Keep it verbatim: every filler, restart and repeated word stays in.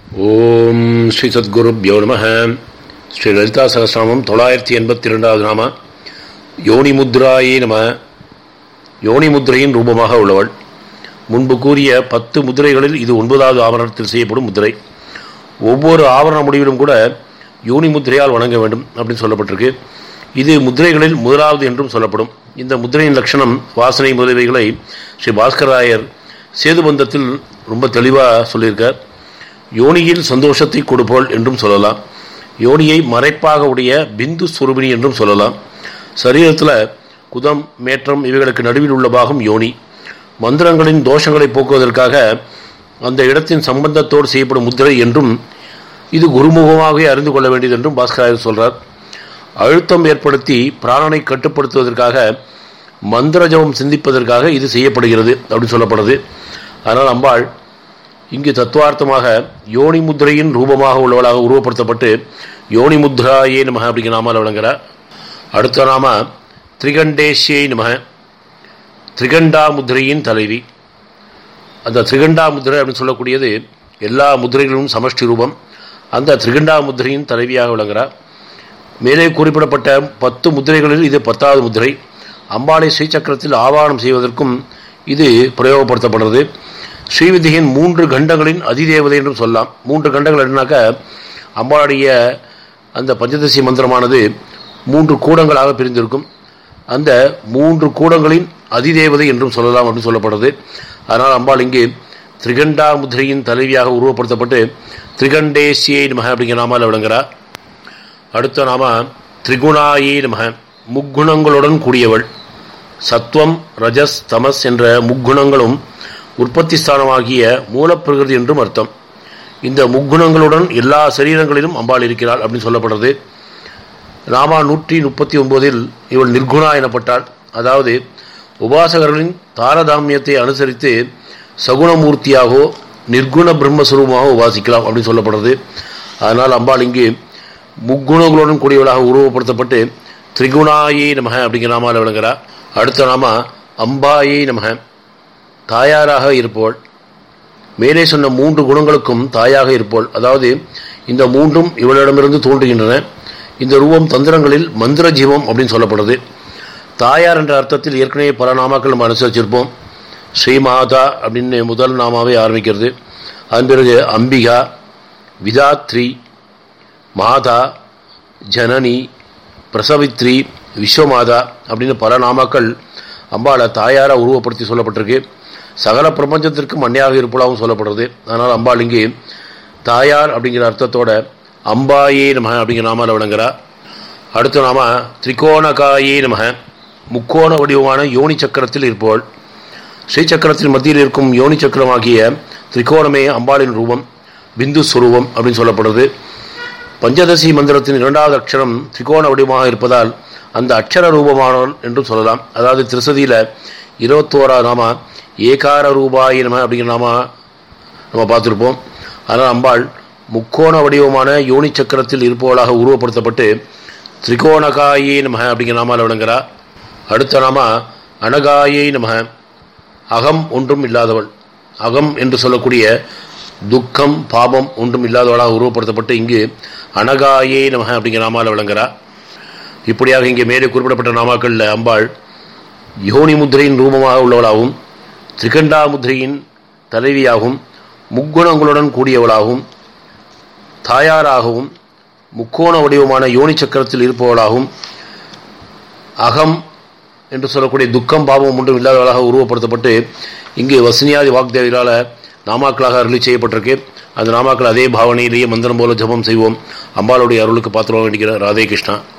ஓம் ஸ்ரீ சத்குருப்யோ நமः. ஸ்ரீ லலிதா சகஸ்ரநாமம் தொள்ளாயிரத்தி எண்பத்தி இரண்டாவது நாம யோனி முத்ராயே நம. யோனி முத்திரையின் ரூபமாக உள்ளவள். முன்பு கூறிய பத்து முதிரைகளில் இது ஒன்பதாவது ஆவரணத்தில் செய்யப்படும் முத்திரை. ஒவ்வொரு ஆவரண முடிவிலும் கூட யோனி முத்திரையால் வணங்க வேண்டும் அப்படின்னு சொல்லப்பட்டிருக்கு. இது முத்திரைகளில் முதலாவது என்றும் சொல்லப்படும். இந்த முத்திரையின் லட்சணம், வாசனை முதலியவைகளை ஸ்ரீ பாஸ்கராயர் சேதுபந்தத்தில் ரொம்ப தெளிவாக சொல்லியிருக்கார். யோனியில் சந்தோஷத்தை கொடுப்போள் என்றும் சொல்லலாம். யோனியை மறைப்பாக உடைய பிந்து சுரூபிணி என்றும் சொல்லலாம். சரீரத்தில் குதம், மேற்றம் இவைகளுக்கு நடுவில் உள்ள பாகம் யோனி. மந்திரங்களின் தோஷங்களை போக்குவதற்காக அந்த இடத்தின் சம்பந்தத்தோடு செய்யப்படும் முத்திரை என்றும், இது குருமுகமாகவே அறிந்து கொள்ள வேண்டியது என்றும் பாஸ்கராயர் சொல்றார். அழுத்தம் ஏற்படுத்தி பிராணனை கட்டுப்படுத்துவதற்காக, மந்திர ஜபம் சிந்திப்பதற்காக இது செய்யப்படுகிறது அப்படின்னு சொல்லப்படுது. அதனால் அம்பாள் இங்கு தத்துவார்த்தமாக யோனி முத்திரையின் ரூபமாக உள்ளவளாக உருவப்படுத்தப்பட்டு யோனி முத்ராயே நமக அப்படிங்கிற நாமால் விளங்குகிறார். அடுத்த நாம திரிகண்டேஷியை நமக. திரிகண்டா முத்திரையின் தலைவி. அந்த திரிகண்டா முத்திரை அப்படின்னு சொல்லக்கூடியது எல்லா முத்திரைகளும் சமஷ்டி ரூபம். அந்த திரிகண்டா முத்திரையின் தலைவியாக விளங்குகிறார். மேலே குறிப்பிடப்பட்ட பத்து முத்திரைகளில் இது பத்தாவது முத்திரை. அம்பாளை ஸ்ரீசக்கரத்தில் ஆவாகனம் செய்வதற்கும் இது பிரயோகப்படுத்தப்படுறது. ஸ்ரீவிதியின் மூன்று கண்டங்களின் அதிதேவதை என்றும் சொல்லலாம். மூன்று கண்டங்கள் என்னன்னாக்க, அம்பாளுடைய அந்த பஞ்சதசி மந்திரமானது மூன்று கூடங்களாக பிரிந்திருக்கும். அந்த மூன்று கூடங்களின் அதிதேவதை என்றும் சொல்லலாம் அப்படின்னு சொல்லப்படுறது. அதனால் அம்பாள் இங்கு திரிகண்டா முத்திரையின் தலைவியாக உருவப்படுத்தப்பட்டு திரிகண்டேசியை நமக அப்படிங்கிற நாமால் விளங்குகிறார். அடுத்த நாம திரிகுணாயே நமக. முக்குணங்களுடன் கூடியவள். சத்வம், ரஜஸ், தமஸ் என்ற முக்குணங்களும் உற்பத்தி ஸ்தானமாகிய மூலப்பிரகிருதி என்றும் அர்த்தம். இந்த முக்குணங்களுடன் எல்லா சரீரங்களிலும் அம்பாள் இருக்கிறாள் அப்படின்னு சொல்லப்படுறது. நாமா நூற்றி முப்பத்தி ஒன்பதில் இவள் நிர்குணா எனப்பட்டாள். அதாவது உபாசகர்களின் தாரதாமியத்தை அனுசரித்து சகுணமூர்த்தியாகவோ நிர்குண பிரம்மஸ்வரூபமாக உபாசிக்கலாம் அப்படின்னு சொல்லப்படுறது. அதனால் அம்பாள் இங்கு முக்குணங்களுடன் கூடியவளாக உருவப்படுத்தப்பட்டு திரிகுணாயே நமக அப்படிங்கிற நாமால் விளங்குகிறார். அடுத்த நாம அம்பாயே நமக. தாயாராக இருப்பவள். மேலே சொன்ன மூன்று குணங்களுக்கும் தாயாக இருப்பவள். அதாவது இந்த மூன்றும் இவளிடமிருந்து தோன்றுகின்றன. இந்த ரூபம் தந்திரங்களில் மந்திர ஜீவம் அப்படின்னு சொல்லப்படுது. தாயார் என்ற அர்த்தத்தில் ஏற்கனவே பல நாமாக்கள் நம்ம அனுசரிச்சிருப்போம். ஸ்ரீமாதா அப்படின்னு முதல் நாமாவே ஆரம்பிக்கிறது. அதன் பிறகு அம்பிகா, விதாத்ரி, மாதா, ஜனனி, பிரசவித்ரி, விஸ்வமாதா அப்படின்னு பல நாமாக்கள் அம்பாளை தாயாராக உருவப்படுத்தி சொல்லப்பட்டிருக்கு. சகல பிரபஞ்சத்திற்கும் அன்னையாக இருப்பதாகவும் சொல்லப்படுறது. அதனால் அம்பாள் இங்கு தாயார் அப்படிங்கிற அர்த்தத்தோட அம்பாயே நமக அப்படிங்கிற நாமால் விளங்குகிறார். அடுத்த நாம திரிகோணகாயே நமக. முக்கோண வடிவமான யோனி சக்கரத்தில் இருப்பவள். ஸ்ரீசக்கரத்தின் மத்தியில் இருக்கும் யோனி சக்கரமாகிய திரிகோணமே அம்பாளின் ரூபம், பிந்து சுரூபம் அப்படின்னு சொல்லப்படுறது. பஞ்சதசி மந்திரத்தின் இரண்டாவது அக்ஷரம் திரிகோண வடிவமாக இருப்பதால் அந்த அக்ஷர ரூபமானவள் என்றும் சொல்லலாம். அதாவது திருசதியில இருபத்தோரா நாம ஏகார ரூபாயி நம அப்படிங்கிற நாம நம்ம பார்த்துருப்போம். அதனால் அம்பாள் முக்கோண வடிவமான யோனி சக்கரத்தில் இருப்பவளாக உருவப்படுத்தப்பட்டு திரிகோணகாயே நமக அப்படிங்கிற நாமால் விளங்குகிறார். அடுத்த நாம அனகாயை நமக. அகம் ஒன்றும் இல்லாதவள். அகம் என்று சொல்லக்கூடிய துக்கம், பாபம் ஒன்றும் இல்லாதவளாக உருவப்படுத்தப்பட்டு இங்கு அனகாயே நமக அப்படிங்கிற நாமால் விளங்குகிறார். இப்படியாக இங்கே மேலே குறிப்பிடப்பட்ட நாமாக்களில் அம்பாள் யோனி முத்திரையின் ரூபமாக உள்ளவளாகவும், திரிகண்டா முத்திரையின் தலைவியாகவும், முக்குணங்களுடன் கூடியவளாகவும், தாயாராகவும், முக்கோண வடிவமான யோனி சக்கரத்தில் இருப்பவளாகவும், அகம் என்று சொல்லக்கூடிய துக்கம், பாவம் ஒன்றும் இல்லாதவளாக உருவப்படுத்தப்பட்டு இங்கு வசனியாதி வாக்தேவிகளால் நாமாக்களாக அருளி செய்யப்பட்டிருக்கு. அந்த நாமாக்கள் அதே பாவனையிலேயே மந்திரம் போல ஜபம் செய்வோம். அம்பாளுடைய அருளுக்கு பாத்திரம் வேண்டிக்கிற ராதே கிருஷ்ணா.